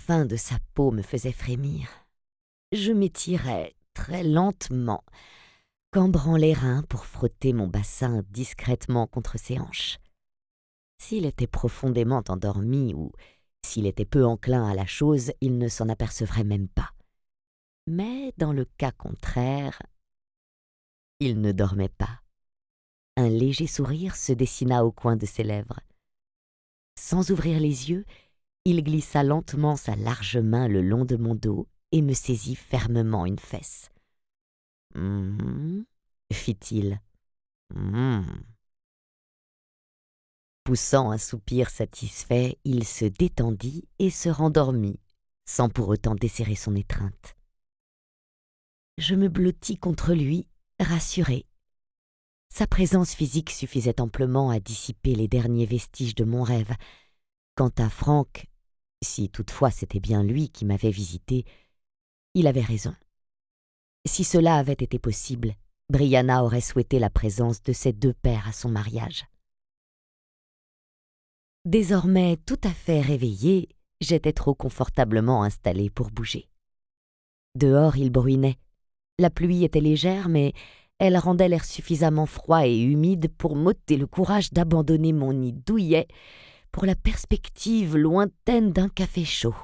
fin de sa peau me faisait frémir. Je m'étirais très lentement, cambrant les reins pour frotter mon bassin discrètement contre ses hanches. S'il était profondément endormi ou s'il était peu enclin à la chose, il ne s'en apercevrait même pas. Mais dans le cas contraire, il ne dormait pas. Un léger sourire se dessina au coin de ses lèvres. Sans ouvrir les yeux, il glissa lentement sa large main le long de mon dos et me saisit fermement une fesse. « fit-il. Poussant un soupir satisfait, il se détendit et se rendormit, sans pour autant desserrer son étreinte. Je me blottis contre lui, rassurée. Sa présence physique suffisait amplement à dissiper les derniers vestiges de mon rêve. Quant à Franck, si toutefois c'était bien lui qui m'avait visité, il avait raison. Si cela avait été possible, Brianna aurait souhaité la présence de ses deux pères à son mariage. Désormais tout à fait réveillée, j'étais trop confortablement installée pour bouger. Dehors, il bruinait. La pluie était légère, mais elle rendait l'air suffisamment froid et humide pour m'ôter le courage d'abandonner mon nid douillet pour la perspective lointaine d'un café chaud.